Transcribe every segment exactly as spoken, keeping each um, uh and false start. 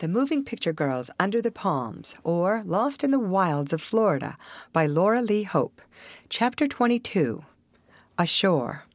The Moving Picture Girls Under the Palms, or Lost in the Wilds of Florida, by Laura Lee Hope. Chapter twenty-two, Ashore.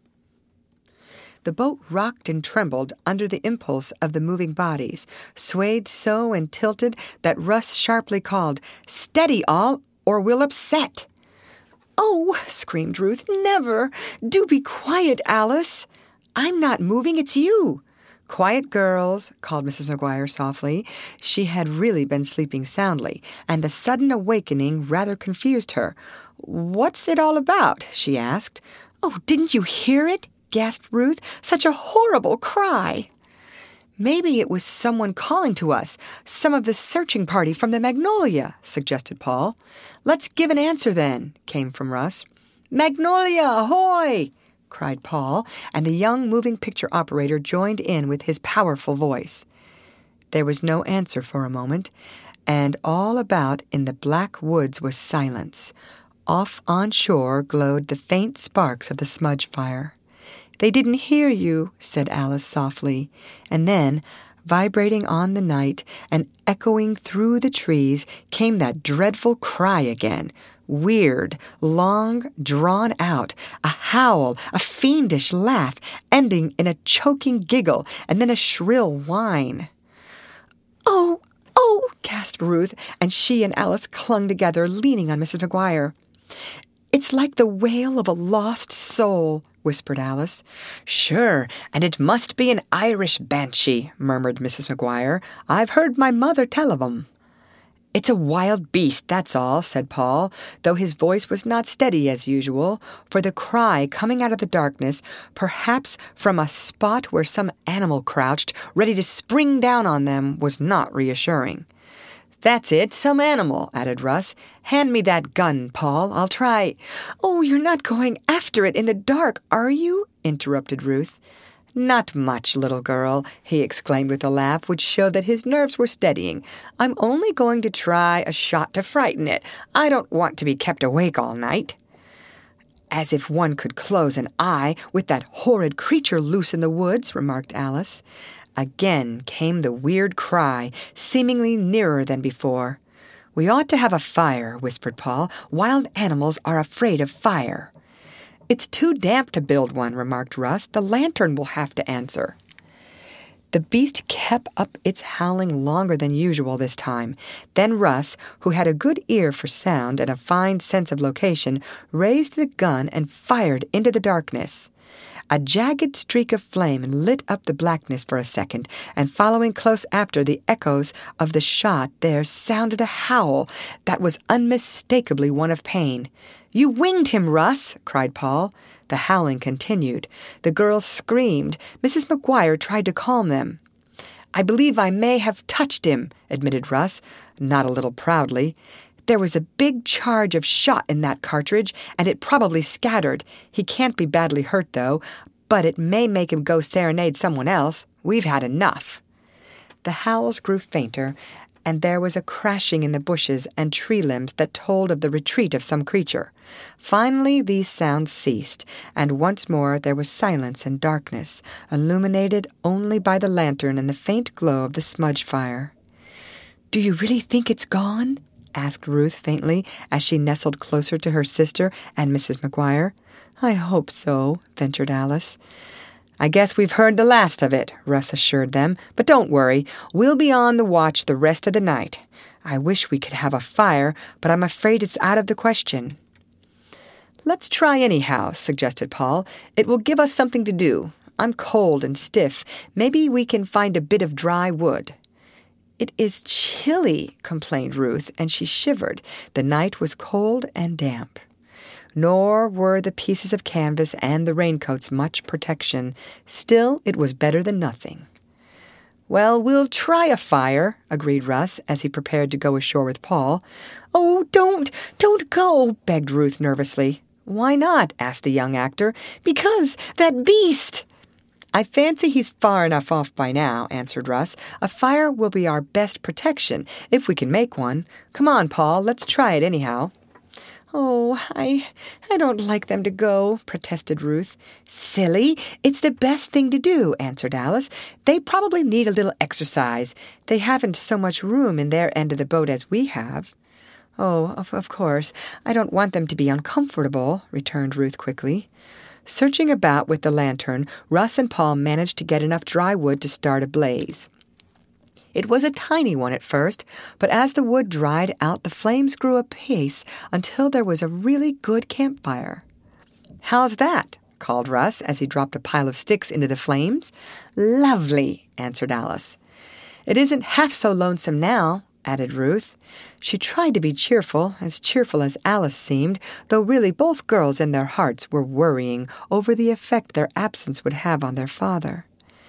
The boat rocked and trembled under the impulse of the moving bodies, swayed so and tilted that Russ sharply called, "Steady, all, or we'll upset!" "Oh," screamed Ruth, "never! Do be quiet, Alice!" "I'm not moving, it's you!" "Quiet, girls," called Missus McGuire softly. She had really been sleeping soundly, and the sudden awakening rather confused her. "What's it all about?" she asked. "Oh, didn't you hear it?" gasped Ruth. "Such a horrible cry!" "Maybe it was someone calling to us, some of the searching party from the Magnolia," suggested Paul. "Let's give an answer then," came from Russ. "Magnolia, ahoy!" cried Paul, and the young moving picture operator joined in with his powerful voice. There was no answer for a moment, and all about in the black woods was silence. Off on shore glowed the faint sparks of the smudge fire. "They didn't hear you," said Alice softly, and then, vibrating on the night and echoing through the trees, came that dreadful cry again. Weird, long, drawn out, a howl, a fiendish laugh, ending in a choking giggle, and then a shrill whine. "Oh, oh," gasped Ruth, and she and Alice clung together, leaning on Missus McGuire. "It's like the wail of a lost soul," whispered Alice. "Sure, and it must be an Irish banshee," murmured Missus McGuire. "I've heard my mother tell of 'em." "It's a wild beast, that's all," said Paul, though his voice was not steady as usual, for the cry coming out of the darkness, perhaps from a spot where some animal crouched, ready to spring down on them, was not reassuring. "That's it, some animal," added Russ. "Hand me that gun, Paul. I'll try—" "Oh, you're not going after it in the dark, are you?" interrupted Ruth. "Not much, little girl," he exclaimed with a laugh which showed that his nerves were steadying. "I'm only going to try a shot to frighten it. I don't want to be kept awake all night." "As if one could close an eye with that horrid creature loose in the woods," remarked Alice. Again came the weird cry, seemingly nearer than before. "We ought to have a fire," whispered Paul. "Wild animals are afraid of fire." "It's too damp to build one," remarked Russ. "The lantern will have to answer." The beast kept up its howling longer than usual this time. Then Russ, who had a good ear for sound and a fine sense of location, raised the gun and fired into the darkness. A jagged streak of flame lit up the blackness for a second, and following close after the echoes of the shot there sounded a howl that was unmistakably one of pain. "You winged him, Russ!" cried Paul. The howling continued. The girls screamed. Missus McGuire tried to calm them. "I believe I may have touched him," admitted Russ, not a little proudly. "There was a big charge of shot in that cartridge, and it probably scattered. He can't be badly hurt, though, but it may make him go serenade someone else. We've had enough." The howls grew fainter, and there was a crashing in the bushes and tree limbs that told of the retreat of some creature. Finally these sounds ceased, and once more there was silence and darkness, illuminated only by the lantern and the faint glow of the smudge fire. "Do you really think it's gone?" asked Ruth faintly, as she nestled closer to her sister and Missus McGuire. "I hope so," ventured Alice. "I guess we've heard the last of it," Russ assured them. "But don't worry. We'll be on the watch the rest of the night. I wish we could have a fire, but I'm afraid it's out of the question." "Let's try anyhow," suggested Paul. "It will give us something to do. I'm cold and stiff. Maybe we can find a bit of dry wood." "It is chilly," complained Ruth, and she shivered. The night was cold and damp. Nor were the pieces of canvas and the raincoats much protection. Still, it was better than nothing. "Well, we'll try a fire," agreed Russ, as he prepared to go ashore with Paul. "Oh, don't, don't go," begged Ruth nervously. "Why not?" asked the young actor. "Because that beast—" "I fancy he's far enough off by now," answered Russ. "A fire will be our best protection, if we can make one. Come on, Paul, let's try it anyhow." "Oh, I I don't like them to go," protested Ruth. "Silly! It's the best thing to do," answered Alice. "They probably need a little exercise. They haven't so much room in their end of the boat as we have." "Oh, of, of course. I don't want them to be uncomfortable," returned Ruth quickly. Searching about with the lantern, Russ and Paul managed to get enough dry wood to start a blaze. It was a tiny one at first, but as the wood dried out, the flames grew apace until there was a really good campfire. "How's that?" called Russ as he dropped a pile of sticks into the flames. "Lovely," answered Alice. "It isn't half so lonesome now," added Ruth. She tried to be cheerful, as cheerful as Alice seemed, though really both girls in their hearts were worrying over the effect their absence would have on their father.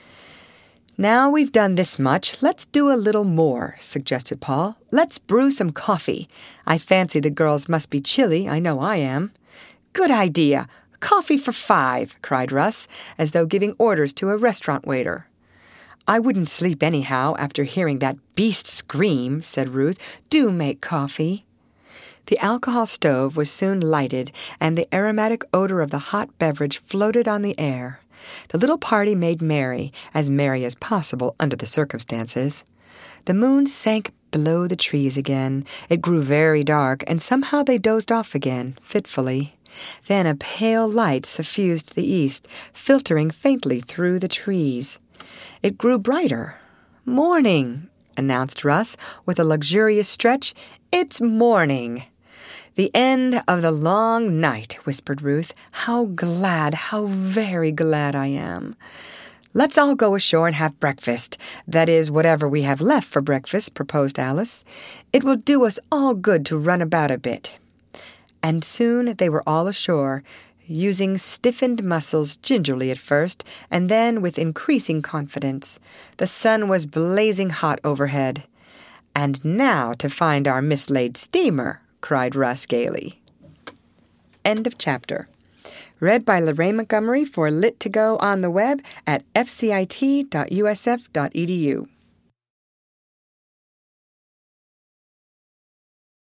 "Now we've done this much, let's do a little more," suggested Paul. "Let's brew some coffee. I fancy the girls must be chilly. I know I am." "Good idea! Coffee for five!" cried Russ, as though giving orders to a restaurant waiter. "I wouldn't sleep anyhow after hearing that beast scream," said Ruth. "Do make coffee." The alcohol stove was soon lighted, and the aromatic odor of the hot beverage floated on the air. The little party made merry, as merry as possible under the circumstances. The moon sank below the trees again. It grew very dark, and somehow they dozed off again, fitfully. Then a pale light suffused the east, filtering faintly through the trees. It grew brighter. "Morning," announced Russ, with a luxurious stretch. "It's morning." "The end of the long night," whispered Ruth. "How glad, how very glad I am." "Let's all go ashore and have breakfast. That is, whatever we have left for breakfast," proposed Alice. "It will do us all good to run about a bit." And soon they were all ashore, using stiffened muscles gingerly at first, and then with increasing confidence. The sun was blazing hot overhead. "And now to find our mislaid steamer," cried Russ gaily. End of chapter. Read by Lorraine Montgomery for Lit to Go on the web at f c i t dot u s f dot e d u.